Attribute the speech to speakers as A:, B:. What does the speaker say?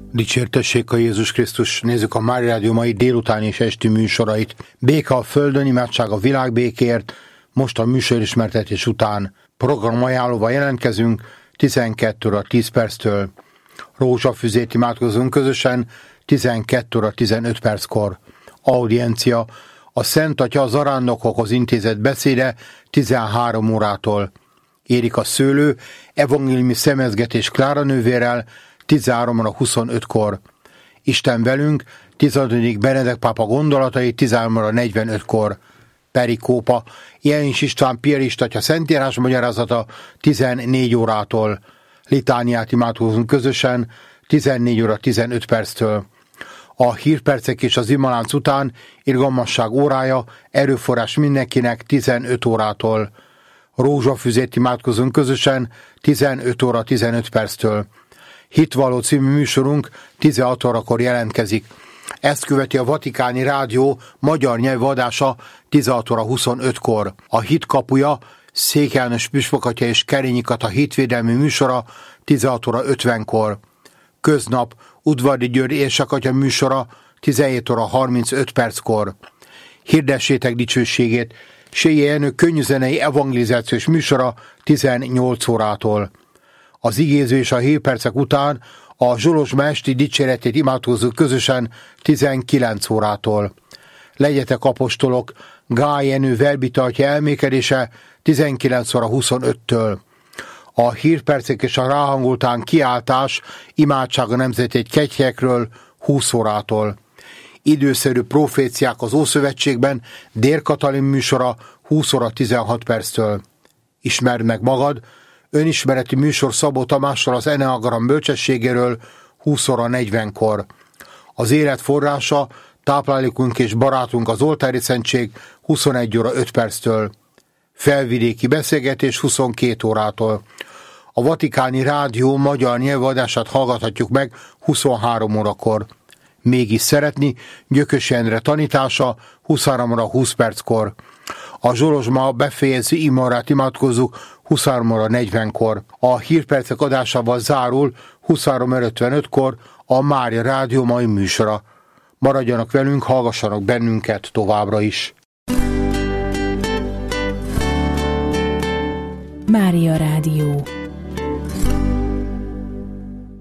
A: Dicsértessék a Jézus Krisztus! Nézzük a Mária Rádió mai délutáni és esti műsorait. Béke a földön, imádság a világ békéért. Most a műsorismertetés után programajánlóval jelentkezünk 12 óra 10 perctől. Rózsafüzét imádkozunk közösen 12 óra 15 perckor. Audiencia a Szent Atya zarándokokhoz intézett beszéde 13 órától. Érika Szőlő evangéliumi szemezgetés Klára nővérrel 13 óra 25-kor. Isten velünk 15. Benedek pápa gondolatai 13 óra 45-kor. Perikópa Jelincs István piarista atya szentírás magyarázata 14 órától. Litániát imádkozunk közösen 14 óra 15 perctől. A hírpercek és az imalánc után irgalmasság órája, erőforrás mindenkinek 15 órától. Rózsafüzét imádkozunk közösen 15 óra 15 perctől. Hitvalló című műsorunk 16 órakor jelentkezik. Ezt követi a Vatikáni Rádió magyar nyelvű adása 16 óra 25-kor. A Hit kapuja Székely János püspök atya és Kerényi Kata hitvédelmi műsora 16 óra 50-kor. Köznap Udvardi György érsek-atya műsora 17 óra 35 perckor. Hirdessétek dicsőségét Séjé Jenő könnyűzenei evangelizációs műsora 18 órától. Az igéző és a hírpercek után a Zsolozsma esti dicséretét imádkozzuk közösen 19 órától. Legyetek apostolok, Gály Jenő Velbita atya elmékedése 19 óra 25-től. A hírpercek és a ráhangoltán kiáltás imádság a nemzeti kegyhelyekről 20 órától. Időszerű proféciák az Ószövetségben Dér Katalin műsora 20 óra 16 perctől. Ismerd meg magad, önismereti műsor Szabó Tamással az Eneagram bölcsességéről 20 óra 40-kor. Az élet forrása, táplálékunk és barátunk az Oltári Szentség 21 óra 5 perctől. Felvidéki beszélgetés 22 órától. A Vatikáni Rádió magyar nyelvadását hallgathatjuk meg 23 órakor. Mégis szeretni, Gyökös Endre tanítása 23 óra 20 perckor. A Zsolozsma befejező imarát imádkozzuk 23 óra 40-kor. A hírpercek adásával zárul 23 óra 55-kor a Mária Rádió mai műsora. Maradjanak velünk, hallgassanak bennünket továbbra is.
B: Mária Rádió.